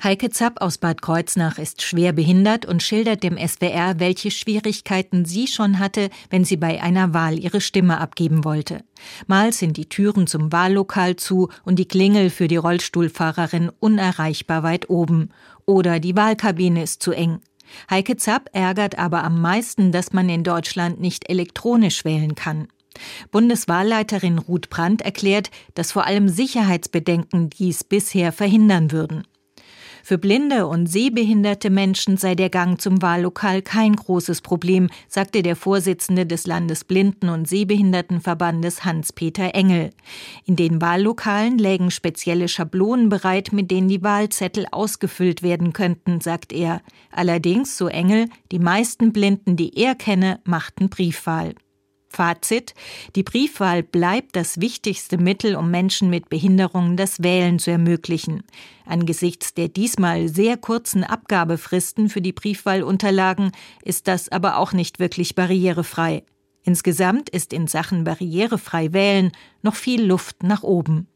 Heike Zapp aus Bad Kreuznach ist schwer behindert und schildert dem SWR, welche Schwierigkeiten sie schon hatte, wenn sie bei einer Wahl ihre Stimme abgeben wollte. Mal sind die Türen zum Wahllokal zu und die Klingel für die Rollstuhlfahrerin unerreichbar weit oben. Oder die Wahlkabine ist zu eng. Heike Zapp ärgert aber am meisten, dass man in Deutschland nicht elektronisch wählen kann. Bundeswahlleiterin Ruth Brandt erklärt, dass vor allem Sicherheitsbedenken dies bisher verhindern würden. Für blinde und sehbehinderte Menschen sei der Gang zum Wahllokal kein großes Problem, sagte der Vorsitzende des Landesblinden- und Sehbehindertenverbandes Hans-Peter Engel. In den Wahllokalen lägen spezielle Schablonen bereit, mit denen die Wahlzettel ausgefüllt werden könnten, sagt er. Allerdings, so Engel, die meisten Blinden, die er kenne, machten Briefwahl. Fazit: Die Briefwahl bleibt das wichtigste Mittel, um Menschen mit Behinderungen das Wählen zu ermöglichen. Angesichts der diesmal sehr kurzen Abgabefristen für die Briefwahlunterlagen ist das aber auch nicht wirklich barrierefrei. Insgesamt ist in Sachen barrierefrei wählen noch viel Luft nach oben.